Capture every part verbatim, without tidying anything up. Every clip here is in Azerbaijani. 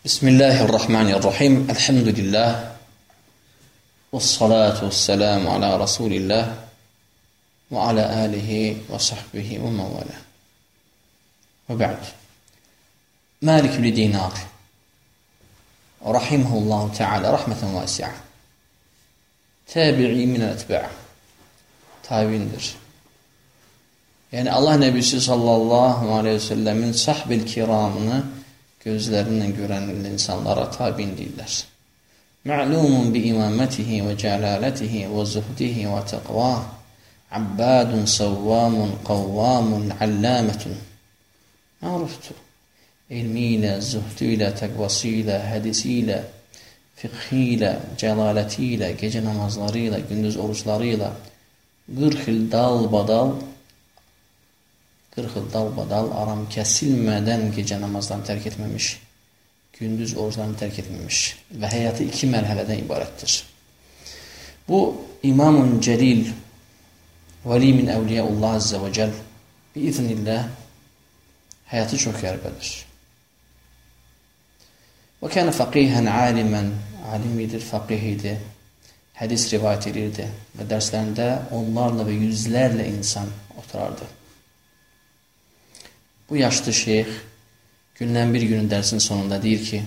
Bismillahirrahmanirrahim. Elhamdülillah. Vessalatu vesselamu ala Resulillah ve ala alihi ve sahbihi ve mevala. Ve ba'd. Malik ibn Dinar rahimehullah teala rahmeten vasi'a. Tabi'i min el-etba'. Tabi'indir. Yani Allah Nebisi sallallahu aleyhi ve sellemin sahbil kiramını gözlerinden gören insanlara tabi'in değiller. Ma'lumun bi imametihi ve celaletihi ve zuhdihi ve teqvah. Abbadun savvamun kavvamun allametun. Maruftu. İlmiyle, zuhduyla, tekvasıyla, hadisiyle, fıkhiyle, celaletiyle, gece namazlarıyla, gündüz oruçlarıyla, kırk yıl dal badal, kırk yıl dal badal aram kesilmeden gece namazlarını terk etmemiş, gündüz oruçlarını terk etmemiş ve hayatı iki merhaleden ibarettir. Bu İmamun Celil, veli min evliyaullah azze ve cel, biiznillah hayatı çok yerbedir. Ve kâne fakihen alimen, alimidir, fakihiydi, hadis rivayet edirdi ve derslerinde onlarla ve yüzlerle insan oturardı. Bu yaşlı şeyh günden bir günün dersin sonunda deyir ki,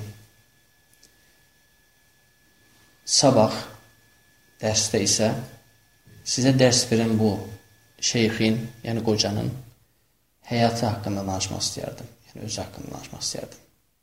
sabah derste ise size ders veren bu şeyhin, yani kocanın hayatı hakkında danışmak istəyərdim. Yani özü hakkında danışmak istəyərdim.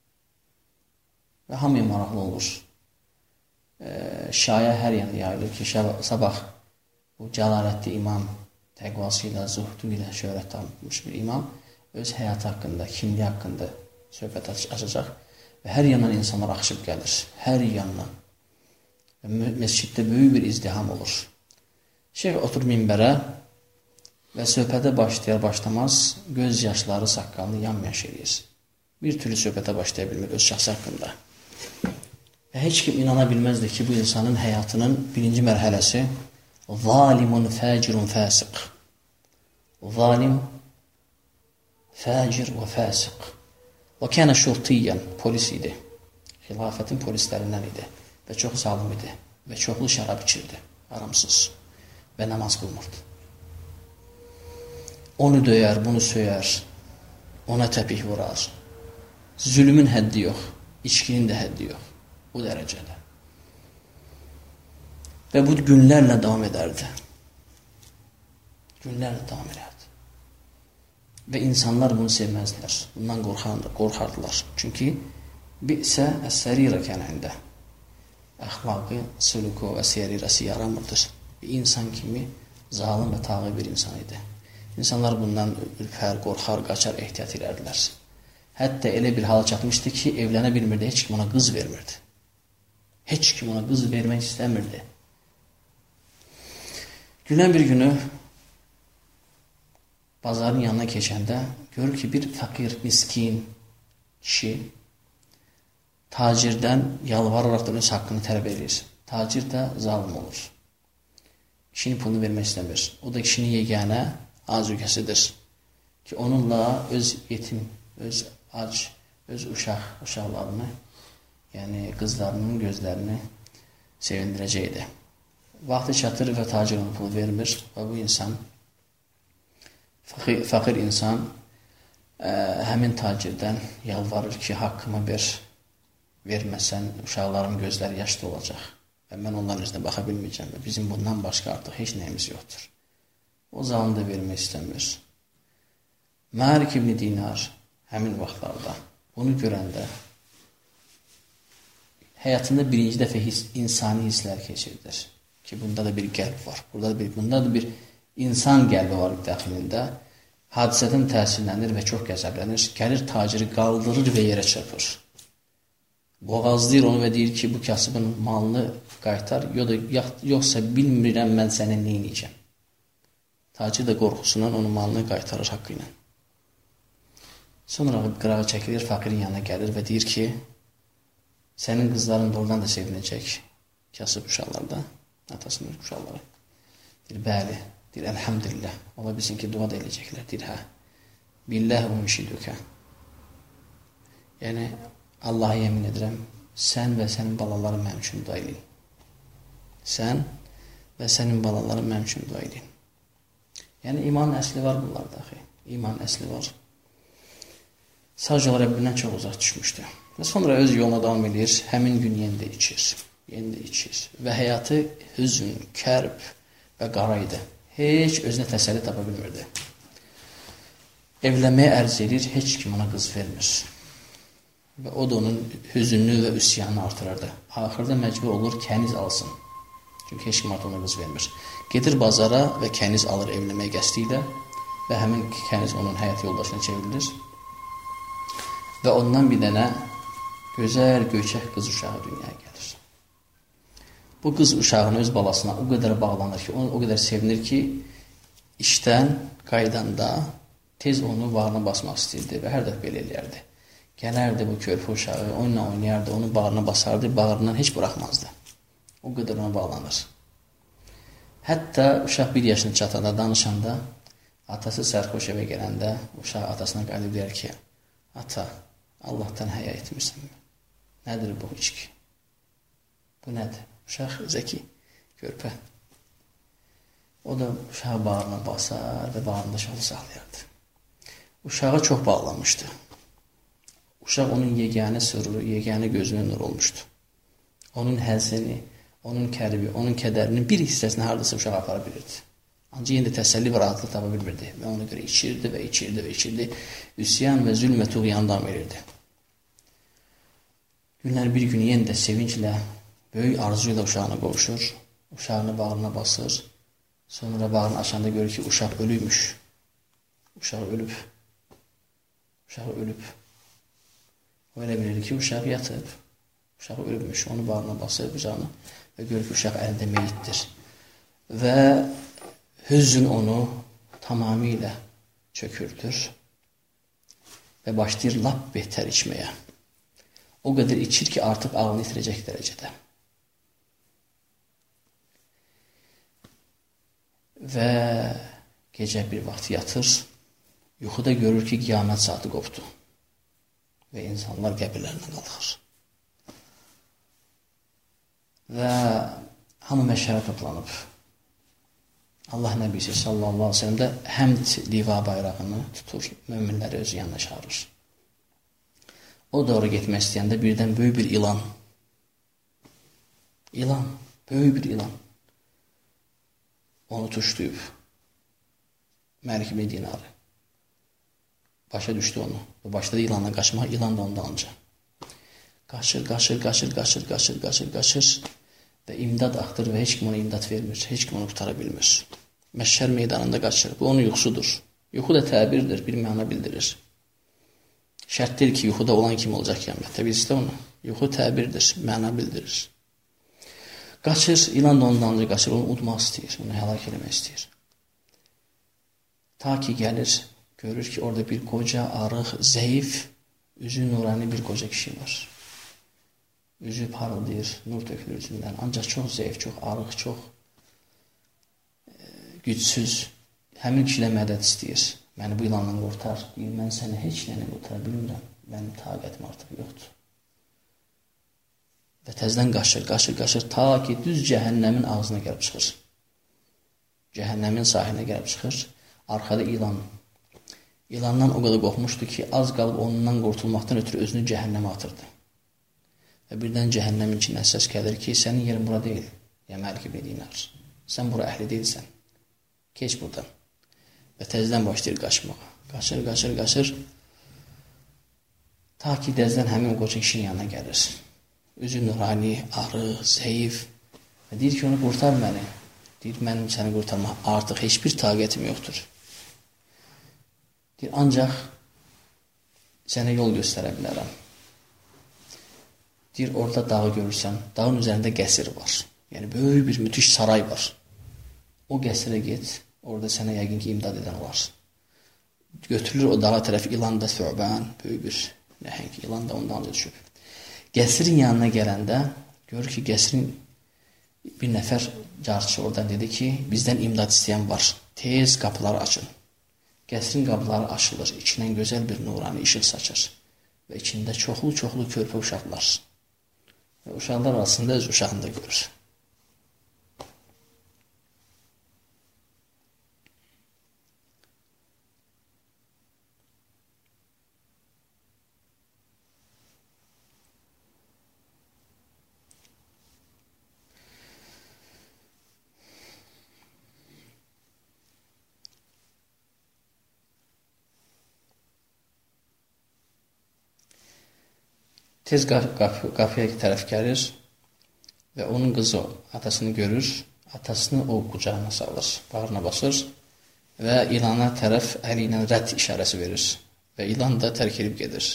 Ve hamıya maraqlı olur. Ee, şaya her yana yayılır ki, sabah bu cəlalətli imam, təqvasıyla, zuhduyla şöhrət tanıtmış bir imam, öz həyatı haqqında, kimliyi haqqında söhbət açacaq və hər yandan insanlar axışıb gəlir. Hər yandan. Məsciddə böyük bir izdiham olur. Şeyh oturur minbərə və söhbətə başlayar başlamaz, göz yaşları saqqalını yamyaş eləyir. Bir türlü söhbətə başlaya bilmir öz şəxsi haqqında. Və heç kim inana bilməzdir ki, bu insanın həyatının birinci mərhələsi zalimun fəcirun fəsiq. Zalim, fəcir və fəsiq. Və kənə şurtiyyən, polis idi. Xilafətin polislərindən idi. Və çox zalim idi. Və çoxlu şərab içirdi, aramsız. Və namaz qılmırdı. Onu döyər, bunu söyər, ona təpih vurar. Zülmün həddi yox, içkinin də həddi yox. Bu dərəcədə. Və bu günlərlə davam edərdi. Günlərlə davam edərdi. Və insanlar bunu sevməzdilər. Bundan qorxardılar. Çünki bi'sə əs-sərirə kənəndə. Əxlaqı, suluku və sərirəsi yaramırdır. Bir insan kimi zalim və tağlı bir insan idi. İnsanlar bundan ürpər, qorxar, qaçar, ehtiyat edərdilər. Hətta elə bir hala çatmışdı ki, evlənə bilmirdi, heç kim ona qız vermirdi. Heç kim ona qız vermək istəmirdi. Günən bir günü bazarın yanına keçəndə görür ki, bir fakir, miskin kişi tacirdən yalvararaq da öz haqqını tələb edir. Tacir də zalim olur. Kişinin pulunu vermək istəmir. O da kişinin yeganə azüqəsidir ki, onunla öz yetim, öz ac, öz uşaq, uşaqlarını, yəni qızlarının gözlərini sevindirəcəkdir. Vaxtı çatır və tacir onu pul vermir və bu insan, fakir, fakir insan ə, həmin tacirdən yalvarır ki, haqqımı ver, verməsən uşaqlarım gözləri yaşlı olacaq və mən onların üzrə baxa bilməyəcəm və bizim bundan başqa artıq heç nəyimiz yoxdur. O zaman da vermək istəmir. Malik ibn Dinar həmin vaxtlarda bunu görəndə həyatında birinci dəfə his, insani hisslər keçirdir. Ki, bunda da bir qəlb var. Burada da bir, bunda da bir insan qəlbi var daxilində. Hadisədən təsirlənir və çox qəzəblənir. Gəlir taciri qaldırır və yerə çırpır. Boğazlayır onu və deyir ki, bu kasıbın malını qaytar, yoxsa bilmirəm mən səni neyniyəcəm. Tacir də qorxusundan onun malını qaytarır haqqı ilə. Sonra qırağa çəkilir, fakirin yanına gəlir və deyir ki, sənin qızların doğrudan da sevinəcək kasıb uşaqlarda, atasının uşaqları. Deyir, bəli, deyir, əlhamdülillah, ola bilsin ki, dua da eləyəcəklər. Deyir, hə, billəh unşidükə. Yəni, Allaha yemin edirəm, sən və sənin balaların mənim üçün dua edin. Sən və sənin balaların mənim üçün dua edin. Yəni, iman əsli var bunlarda, axı. İman əsli var. Sadəcə o Rəbbindən çox uzaq düşmüşdü. Və sonra öz yoluna davam edir, həmin gün yenidə içir, yenidə içir. Və həyatı hüzün, kərb və qara idi. Heç özünə təsəlli tapa bilmirdi. Evlənməyə ərz edir, heç kim ona qız vermir. Və o da onun hüzünlü və üsyanını artırırdı. Axırda məcbur olur, kəniz alsın. Çünki heç kim artıq ona qız vermir. Gedir bazara və kəniz alır evlənməyə qəsdi ilə və həmin kəniz onun həyat yoldaşına çevrilir. Və ondan bir dənə gözəl, göyçək qız uşağı dünyaya gəlir. Bu qız uşağını öz balasına o qədər bağlanır ki, onu o qədər sevinir ki, işdən qaydanda tez onu bağrına basmaq istəyirdi və hər dəfə belə eləyərdi. Gələrdi bu körpə uşağı, onunla oynayardı, onu bağrına basardı, bağrından heç buraxmazdı. O qədər ona bağlanır. Hətta uşaq bir yaşını çatanda, danışanda, atası sərxoş evə gələndə, uşaq atasına qalib deyər ki, ata, Allahdan həya etmirsənmi? Nədir bu içki? Bu nədir? Uşaq zəki, körpə. O da uşağı bağrına basar və bağrında şolu saxlayardı. Uşağa çox bağlanmışdı. Uşaq onun yeganə sırrı, yeganə gözünün nur olmuşdu. Onun həzini, onun kərbi, onun kədərinin bir hissəsini haradasa uşaq apara bilirdi. Ancaq yenə də təsəlli və rahatlıq tapa bilmirdi. Və ona görə içirdi və içirdi və içirdi. Üsyan və zülm və tuğyan davam edirdi. Günlər bir gün yenə də sevinclə, böyük arzu ilə uşağına qovuşur. Uşağını bağrına basır. Sonra bağrını açanda görür ki, uşaq ölüymüş. Uşaq ölüb. Uşaq ölüb. O elə bilir ki, uşaq yatıb. Uşaq ölübmüş. Onu bağrına basır qucağına və görür ki, uşaq əlində meyitdir. Və hüzün onu tamamilə çökürdür və başlayır lap betər içməyə. O qədər içir ki, artıq ağlını itirəcək dərəcədə. Və gecə bir vaxt yatır, yuxuda görür ki, qiyamət saati qopdu və insanlar qəbirlərinə qalxır. Və hamı məşərə toplanıb. Allah Nəbisi sallallahu aleyhi ve sellem də həmd diva bayrağını tutur, möminləri özü yanına çağırır. O doğru getmək istəyəndə birdən böyük bir ilan, ilan, böyük bir ilan onu tuşlayıb, Məlik ibn Dinarı. Başa düşdü onu və başladı ilanla qaçmaq, ilan da ondan alınca. Qaçır, qaçır, qaçır, qaçır, qaçır, qaçır, qaçır və imdad axtır və heç kim ona imdad vermir, heç kim onu qutara bilmir. Məhşər meydanında qaçır, bu onun yuxusudur. Yuxu da təbirdir, bir məna bildirir. Şərt deyil ki, yuxuda olan kim olacaq qiyamətdə, bilirsə onu. Yuxu təbirdir, məna bildirir. Qaçır, ilan da ondan alınca qaçır, onu udmaq istəyir, onu həlak eləmək istəyir. Ta ki gəlir, görür ki, orada bir qoca, arıq, zəif, üzü nurani bir qoca kişi var. Üzü parıldayır, nur tökülür üzündən. Ancaq çox zəif, çox arıq, çox e, gücsüz. Həmin kişilə mədəd istəyir. Məni bu ilandan qurtar. Deyir, mən səni heç nəni qurtara bilmirəm. Mənim taqətim artıq yoxdur. Və təzdən qaçır, qaçır, qaçır, ta ki düz cəhənnəmin ağzına gəlib çıxır. Cəhənnəmin sahilinə gəlib çıxır. Arxada ilan. İlandan o qədər qorxmuşdu ki, az qalıb ondan qurtulmaqdan ötürü özünü cəhənnəmə atırdı. Və birdən cəhənnəmin içindən səs gəlir ki, sənin yerin bura deyil, ya Məlik ibn Dinar. Sən bura əhli deyilsən. Keç buradan. Və təzdən başlayır qaçmağa. Qaçır, qaçır, qaçır. Ta ki dəzdən həmin qoca kişinin yanına gəlir. Üzü nurani, arı, zəif. Və deyir ki, onu qurtar məni. Deyir, mənim səni qurtarmaq artıq heç bir taqətim yoxdur. Deyir, ancaq sənə yol göstərə bilərəm. Deyir, orada dağı görürsən, dağın üzərində qəsr var. Yəni, böyük bir müthiş saray var. O qəsrə get, orada sənə yəqin ki, imdad edən var. Götürülür o dağa tərəf, ilan da söhbən, böyük bir nəhəng, ilan da ondan da düşüb. Qəsrin yanına gələndə, görür ki, qəsrin bir nəfər carçı oradan dedi ki, bizdən imdad istəyən var, tez qapıları açın. Qəsrin qapıları açılır, içindən gözəl bir nurani işıq saçır. və içində çoxlu-çoxlu körpə uşaqlar. Və uşaqlar arasında öz uşağını da görür. Tez qapı, qapıya tərəf gəlir və onun qızı atasını görür, atasını o qucağına salır, bağrına basır və ilana tərəf əli ilə rədd işarəsi verir və ilan da tərk edib gedir.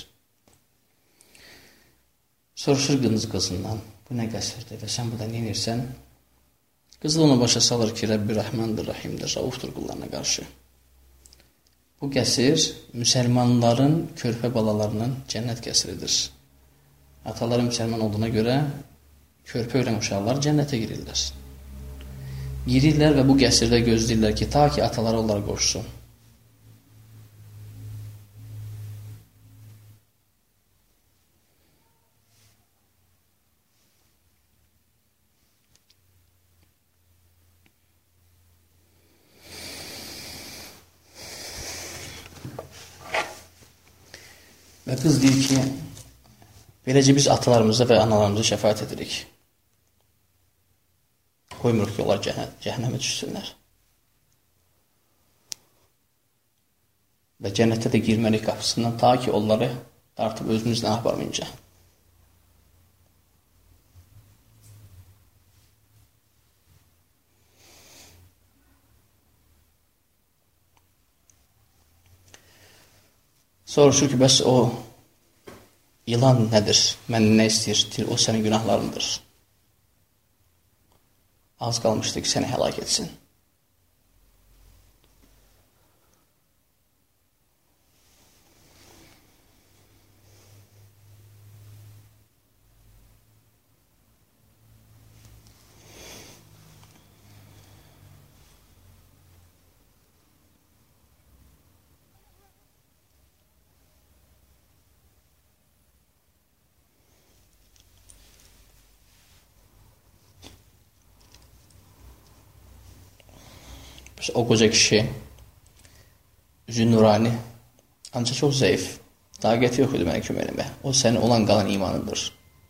Soruşur qız qızından, bu nə qəsrdir və sən burada nə edirsən? Qızı ona başa salır ki, Rəbbi Rəhmandır, Rahimdir, Raufdur qullarına qarşı. Bu qəsr müsəlmanların körpə balalarının cənnət qəsridir. Ataları müsəlman olduğuna görə körpə ölən uşaqlar cənnətə girirlər. Girirlər və bu qəsrdə gözləyirlər ki, ta ki ataları onlara qoşsun. Və qız deyir ki, beləcə biz atalarımıza və analarımıza şəfaət edirik. Qoymuruq ki, onlar cəhənnəmə düşsünlər. Və cənnətə də girməlik qapısından ta ki, onları dartıb özümüzlə aparmayınca. Soruşur ki, bəs o İlan nədir? Məndən nə istəyir? O sənin günahlarındır. Az qalmışdı ki, səni həlak etsin. O qoca kişi, üzü nurani, ancaq çox zəif, taqəti yox idi mənə kömək eləmə. O sənin olan qalan imanındır.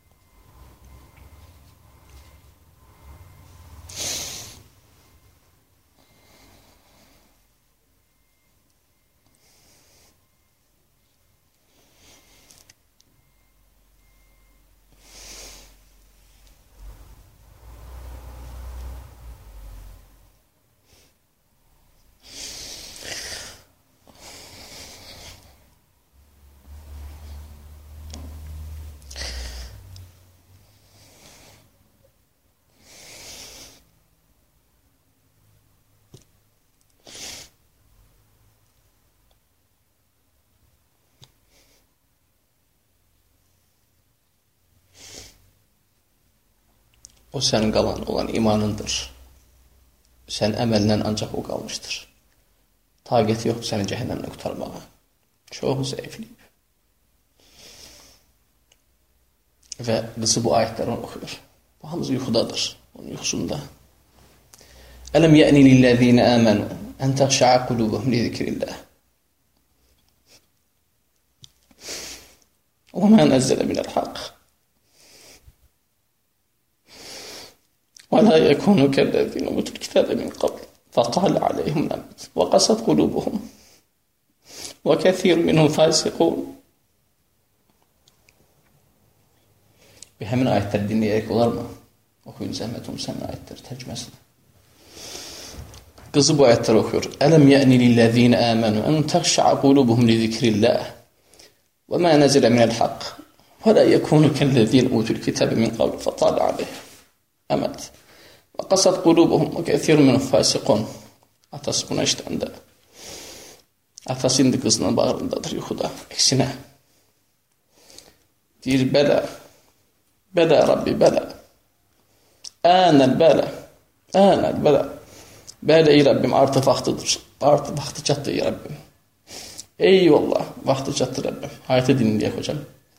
O sənin qalan olan imanındır. Sən əməlindən ancaq o qalmışdır. Taqəti yoxdur səni cəhənnəmlə qutarmağa. Çox zəifliyib. Və qızı bu ayətləri oxuyur. Bu hamısı yuxudadır. Onun yuxusunda. Ələm yə'ni lilləzīnə əmənu ən təxşəə qulubuhum li zikrillah. Və mə nəzzələ minəl haqq. ولا يكونوا كالذين أوتوا الكتاب من قبل فطال عليهم الأمد وقست قلوبهم وكثير منهم فاسقون. Bir həmin ayətləri dinləyərək olarmı? Oxuyun zəhmət olmuş həmin ayətləri tərcüməsini. Qızı bu ayətləri oxuyur. Ələm yə'ni lilləzīnə əmənu ən təxşəə qulubuhum li zikrillah və mə nəzilə minəl haqq və lə yəkunu kəllezîn utul kitəbə min qabl fətal aleyh əməd və qasad qulubuhum və kəthir minhum fasiqun. Atası buna işləndə. Atası indi qızının bağrındadır yuxuda. Əksinə. Deyir, bələ. Bələ Rabbi, bələ. Ənəl bələ. Ənəl bələ. Bələ ey Rabbim, artıq vaxtıdır. Artıq vaxtı çatdı ey Rabbim. Eyvallah. Vaxtı çatdı Rəbbim. Ayəti dinləyək hocam.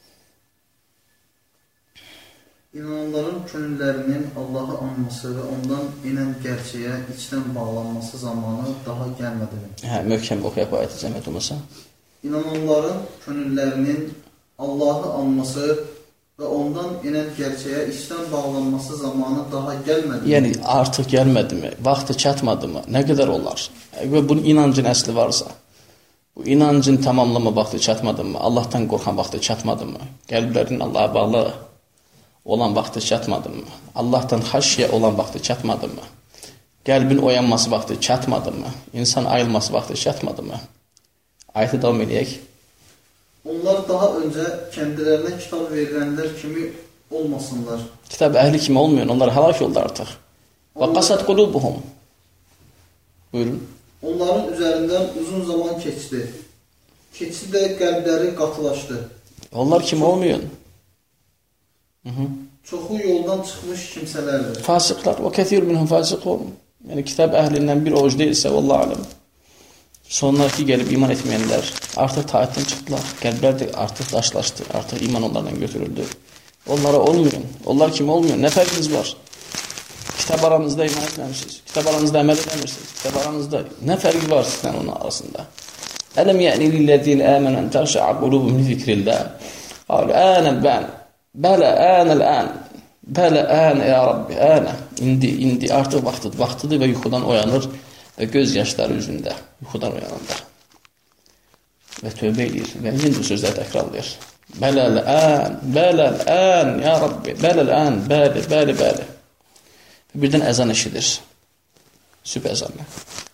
İnananların könüllərinin Allahı anması və ondan inən gerçəyə içdən bağlanması zamanı daha gəlmədimi? Hə, möhkəm oxuyaq bu ayəti cəmiyyət olmasa. İnananların könüllərinin Allahı anması və ondan inən gerçəyə içdən bağlanması zamanı daha gəlmədimi? Yəni, artıq gəlmədimi? Vaxtı çatmadımı? Nə qədər olar? Və bunun inancın əsli varsa, bu inancın tamamlama vaxtı çatmadımı? Allahdan qorxan vaxtı çatmadımı? Qəlblərin Allaha bağlı olan vaxtı çatmadımı? Allahdan xəşyə olan vaxtı çatmadımı? Qəlbin oyanması vaxtı çatmadımı? İnsan ayılması vaxtı çatmadımı? Ayəti davam edək. Onlar daha öncə kendilərinə kitab verilənlər kimi olmasınlar. Kitab əhli kimi olmuyor, onlar həlak oldu artıq. Və qasat qulubuhum. Buyurun. Onların üzərindən uzun zaman keçdi. Keçdi də qəlbləri qatılaşdı. Onlar kimi olmuyor. Hı -hı. Çoxu yoldan çıxmış kimsələrdir. Fasıqlar, o kəthir minhum fasiqun. Yəni, kitab əhlindən bir ovuc deyilsə, vallahi aləm. Sonraki gəlib iman etməyənlər artıq taatdan çıxdılar. Qəlblər də artıq daşlaşdı, artıq iman onlardan götürüldü. Onlara olmuyor. Onlar kimi olmuyor. Nə fərqiniz var? Kitab aranızda iman etməmişsiniz. Kitab aranızda əməl etməmişsiniz. Kitab aranızda nə fərqi var sizdən onun arasında? Ələm yə'ni lillezine amanu təşa'a qulubuhum li zikrillah. Qalu ana ben. Bələ anəl-an. Bələ anə ya Rabbi, anə. İndi, indi artıq vaxtıdır, vaxtıdır və yuxudan oyanır və göz yaşları üzündə yuxudan oyananda. Və tövbə edir və yeni bu sözləri təkrarlayır. Bələ-ən, bələ-ən ya Rabbi, bələ-ən, bəli, bəli, bəli. Birdən əzan eşidir. Sübh əzanı.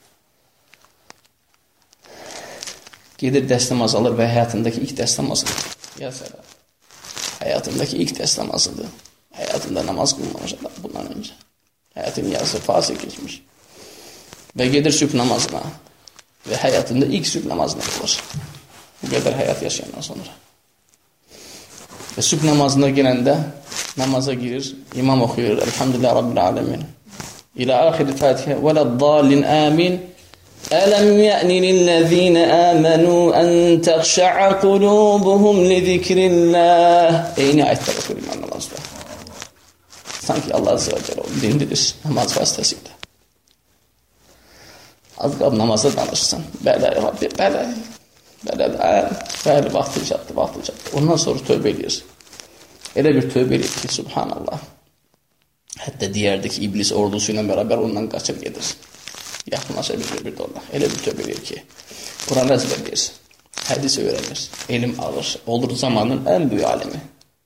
Gedir dəst namazı alır və həyatındakı ilk dəst namazıdır. Ya səlam. Həyatındakı ilk dəst namazıdır. Həyatında namaz qılmamış adam bundan öncə. Həyatın yarısı fasıq geçmiş. Və gedir sübh namazına. Və həyatında ilk sübh namazını qılır. Bu qədər həyat yaşayandan sonra. Və sübh namazına gələndə namaza girir, imam oxuyur. Elhamdülillah Rabbil alemin. İlə axiri Fatihə. Vələd-dallin amin. Ələm yə'ni lillezine amanu ən təxşə'a qulubuhum li zikrillah. Eyni ayətlər oxuyur imam namazda. Sanki Allah Azze ve Celle dindirir namaz vasitəsilə. Az qalıb namazda danışsın. Bələ, Rabbi, bələ, bələ, bələ, vaxtı çatdı, vaxtı çatdı. Ondan sonra tövbə edir. Elə bir tövbə edir ki, subhanallah. Hətta deyərdi ki, iblis ordusu ilə bərabər ondan qaçıb gedir. Yaxınlaşa bilir bir də ona. Elə bir tövbə edir ki, Quran əzbərləyir, hədis öyrənir, elm alır, olur zamanın ən böyük alimi.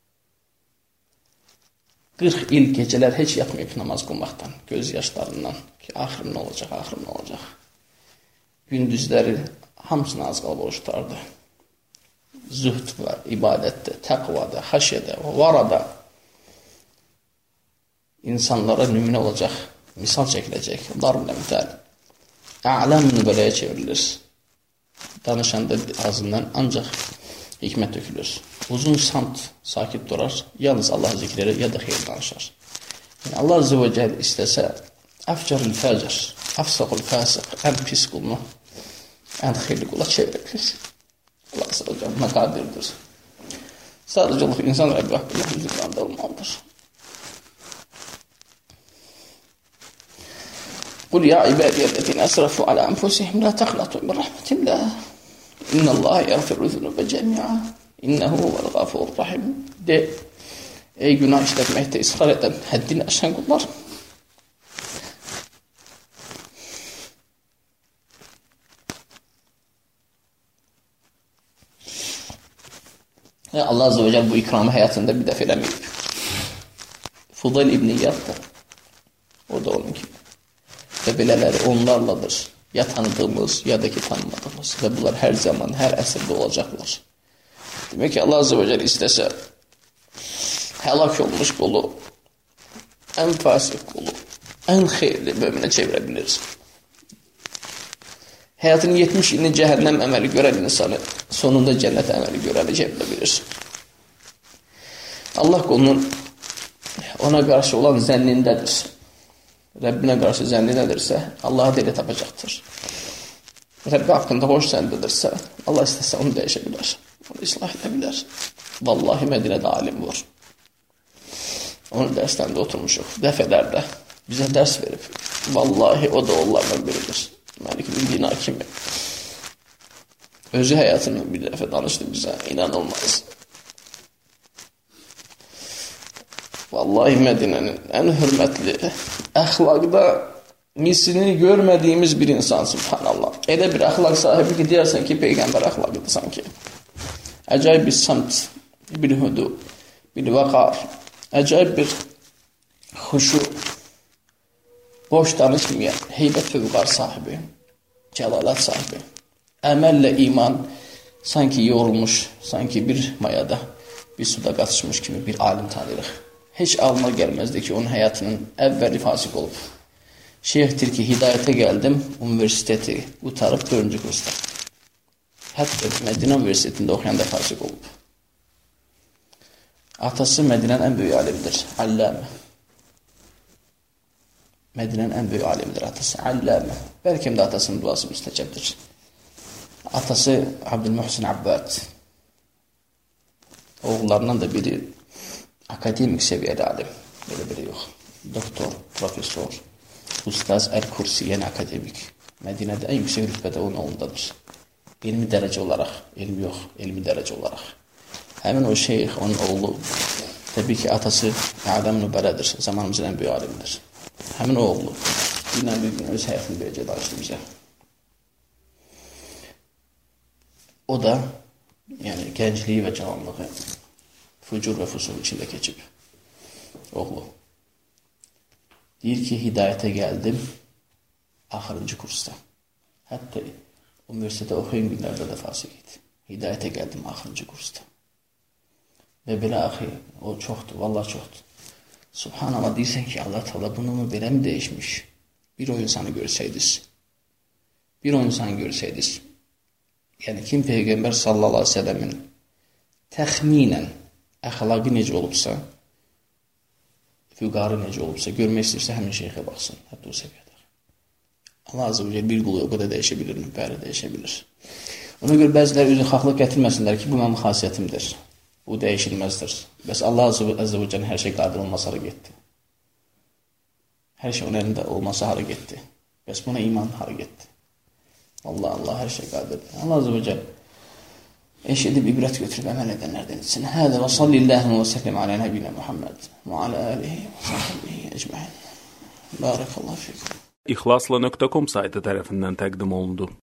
qırx il gecələr heç yatmayıb namaz qılmaqdan, göz yaşlarından ki, axırım nə olacaq, axırım nə olacaq. Gündüzləri hamısını az qalıb oruç tutardı. Zühd var, ibadətdə, təqvada, xəşyədə, varada insanlara nümunə olacaq, misal çəkiləcək. Darb əmthal. A'lam nübələyə çevrilir. Danışanda ağzından ancaq hikmət dökülür. Uzun samt sakit durar, yalnız Allah zikr edir, ya da xeyir danışar. Yəni, Allah Azze ve Celle istəsə, əfcarül fəcr, əfsaqul fəsiq, ən pis qulunu, ən xeyirli qula çevirir. Allah Azze ve Celle qadirdir. Sadəcə Allah insan Rəbbi haqqında hüzürləndə olmalıdır. Qul ya ibadiyyəllezine əsrafu alə anfusihim la təqnatu min rəhmətillah. İnnəllaha yəğfiru zunubə cəmi'a. İnnehu vel gafurur rahim. De, ey günah işletmekte ısrar eden, haddini aşan kullar. Ya Allah Azze ve Celle bu ikramı hayatında bir defa eləməyib. Fudayl İbn İyad da, o da onun gibi. Və belələri onlarladır. Ya tanıdığımız, ya da ki tanımadığımız. Və bunlar hər zaman, hər əsrdə olacaqlar. Demək ki, Allah Azze ve Celle istəsə, həlak olmuş qulu, ən fasıq qulu, ən xeyirli möminə çevirə bilir. Həyatının yetmiş ilini cəhənnəm əməli görən insanı sonunda cənnət əməli görəni çevirə bilir. Allah qulunun ona qarşı olan zənnindədir. Rəbbinə qarşı zənnindədirsə, Allah'a da elə tapacaqdır. Qəlbi haqqında xoş zənnidirsə, Allah istəsə onu dəyişə bilər. Onu islah edə bilər. Vallahi Mədinədə alim var. Onun dərslərində oturmuşuq. Dəfələrdə bizə dərs verib. Vallahi o da onlardan biridir. Məlik bin Dinar kimi. Özü həyatını bir dəfə danışdı bizə. İnanılmaz. Vallahi Mədinənin ən hörmətli, əxlaqda mislini görmədiyimiz bir insan, subhanallah. Elə bir əxlaq sahibi ki, deyərsən ki, Peyğəmbər əxlaqıdır sanki. Əcayib bir samt, bir hudu, bir vaqar, əcayib bir xuşu, boş danışmayan, heybət və vüqar sahibi, cəlalət sahibi, əməllə iman sanki yorulmuş, sanki bir mayada, bir suda qatışmış kimi bir alim tanıyırıq. Heç alma gəlməzdi ki, onun həyatının əvvəli fasik olub. Şeyxdir ki, hidayətə gəldim, universiteti qutarıb dördüncü kursda. Hətta Mədinə Universitetində oxuyanda fasik olub. Atası Mədinənin ən böyük alimdir, Alləmə. Mədinənin ən böyük alimdir atası, Alləmə. Bəlkə də atasının duası müstəcəbdir. Atası Abdülmuhsin Abbad. Oğullarından da biri akademik səviyyəli alim. Belə biri yox. Doktor, profesor, ustaz Əl-Kursi, yəni akademik. Mədinədə ən yüksək rütbədə onun oğlundadır. Elmi dərəcə olaraq, elmi yox, elmi dərəcə olaraq. Həmin o şeyx, onun oğlu, təbii ki, atası Ədəm Nübələdir, zamanımızın ən böyük alimdir. Həmin o oğlu, dinlə bir gün öz həyatını beləcə danışdı bizə. O da, yəni gəncliyi və cavanlığı, fücur və fusul içində keçib. Oğlu. Deyir ki, hidayətə gəldim axırıncı kursda. Hətta universitetə oxuyun günlərdə də fasik idi. Hidayətə gəldim axırıncı kursda. Və belə axı, o çoxdur, vallahi çoxdur. Subhanallah, deyirsən ki, Allah Teala bunu mu belə mi dəyişmiş? Bir o insanı görsəydiniz, bir o insanı görsəydiniz, yəni kim Peyğəmbər sallallahu aleyhi ve sellemin təxminən əxlaqı necə olubsa, füqarı necə olubsa, görmək istəyirsə həmin şeyxə baxsın, hətta o səviyyədə. Allah azə və cəl bir qulu o qədər dəyişə bilirmi? Bəli, dəyişə bilir. Ona görə bəzilər üzrə xaqlıq gətirməsinlər ki, bu mənim xasiyyətimdir. Bu dəyişilməzdir. Bəs Allah azə və cəl hər şey qadir olmasa hara getdi? Hər şey onun əlində olmasa hara getdi? Bəs buna iman hara getdi? Allah, Allah hər şey qadirdir. Allah azə və cəl eşidib ibrət götürüb əməl edənlərdən etsin. Hədə və sallilləhu və səllim alə nəbiyyə Muhammed və alə alihi və sahbihi ecmaîn. Barakallahu fikum. İxlasla nöqtə com saytı tərəfindən təqdim olundu.